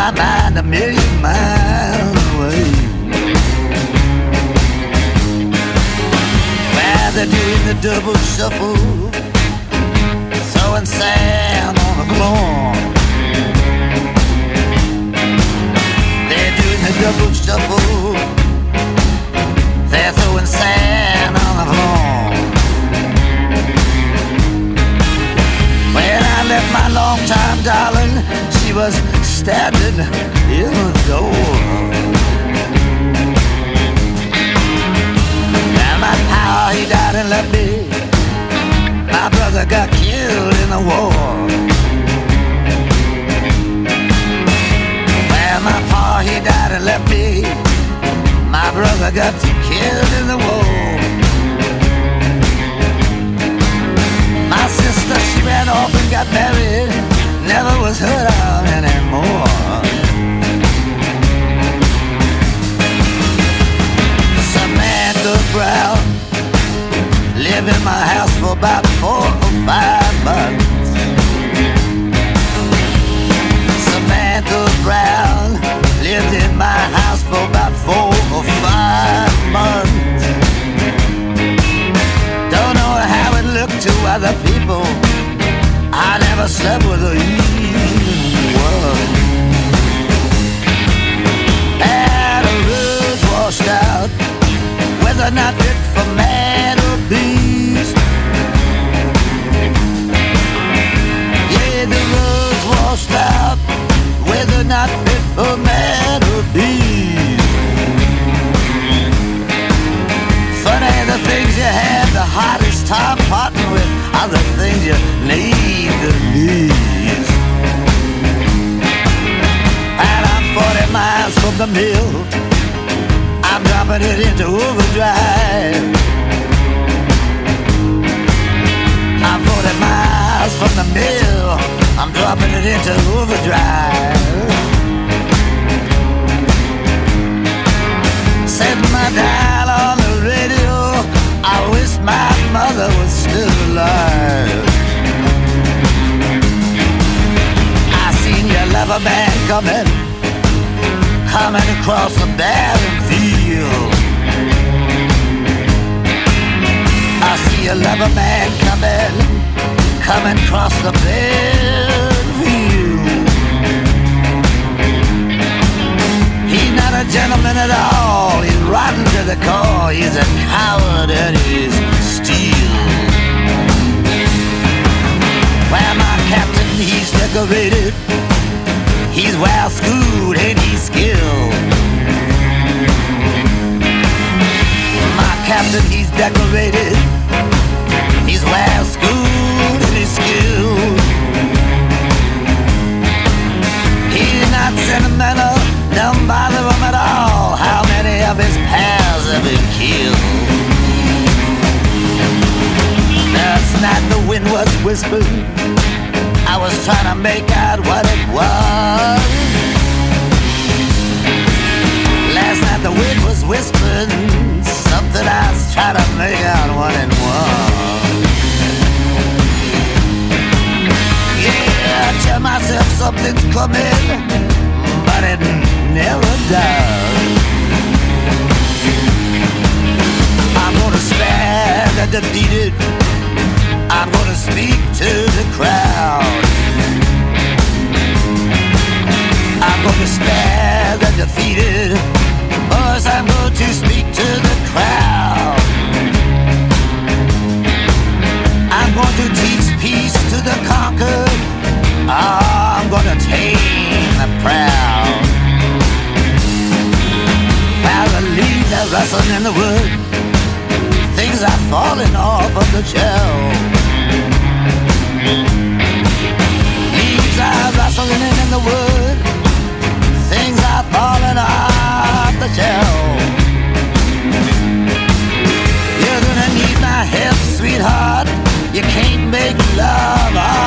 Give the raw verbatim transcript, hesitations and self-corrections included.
my mind a million miles away. While they're doing the double shuffle, throwing sand on the floor. They're doing the double shuffle, they're throwing sand on the floor. When I left my long-time darling, she was standing in the door. And my pal, he died and left me. My brother got killed in the war. Well, my pa, he died and left me. My brother got killed in the war. My sister, she ran off and got married, never was heard of anymore. Samantha Brown lived in my house for about four or five months. Samantha Brown lived in my house for about four or five months. Don't know how it looked to other people. I never slept with her even once. And the roads washed out, whether not fit for man or beast. Yeah, the roads washed out, whether not fit for man or beast. Funny the things you have the hardest time parting with are the things you need the least. And I'm forty miles from the mill, I'm dropping it into overdrive. I'm forty miles from the mill, I'm dropping it into overdrive. Set my dial on the radio, I wish my mother was still alive. I seen your lover man coming, coming across the barren field. I see a lover man coming, coming across the barren field. He's not a gentleman at all, he's rotten to the core, he's a coward and he's steel. Well, my captain, he's decorated, he's well schooled and he's skilled. My captain, he's decorated, he's well schooled and he's skilled. He's not sentimental, don't bother him at all. How many of his pals have been killed? Last night the wind was whispering, I was trying to make out what it was. Last night the wind was whispering something, I was trying to make out what it was. Yeah, I tell myself something's coming, but it never does. I'm gonna spare the defeated, I'm gonna speak to the crowd. I'm gonna spare the defeated, boys, I'm going to speak to the crowd. I'm going to teach peace to the conquered, I'm gonna tame the proud. While the leaves are rustling in the wood, things are falling off of the shelf. Leaves are rustling in the wood, things are falling off the shelf. You're gonna need my help, sweetheart, you can't make love